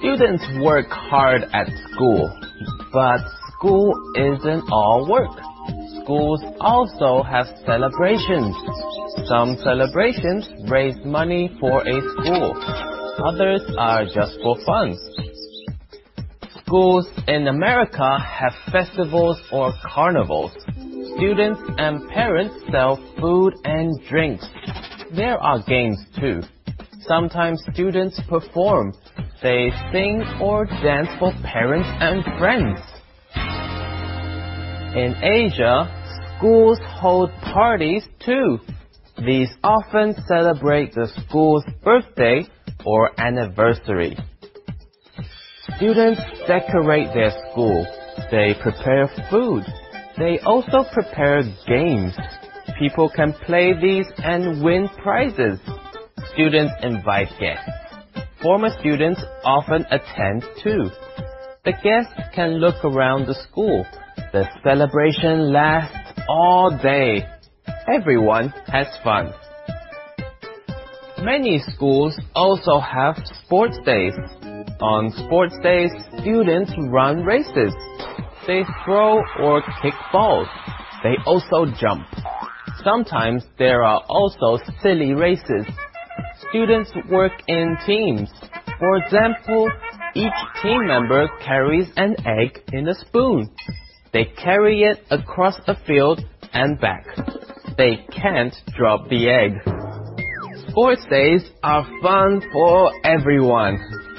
Students work hard at school, but school isn't all work. Schools also have celebrations. Some celebrations raise money for a school. Others are just for fun. Schools in America have festivals or carnivals. Students and parents sell food and drinks. There are games too. Sometimes students perform. They sing or dance for parents and friends. In Asia, schools hold parties too. These often celebrate the school's birthday or anniversary. Students decorate their school. They prepare food. They also prepare games. People can play these and win prizes. Students invite guests. Former students often attend too. The guests can look around the school. The celebration lasts all day. Everyone has fun. Many schools also have sports days. On sports days, students run races. They throw or kick balls. They also jump. Sometimes there are also silly races. Students work in teams. For example, each team member carries an egg in a spoon. They carry it across a field and back. They can't drop the egg. Sports days are fun for everyone.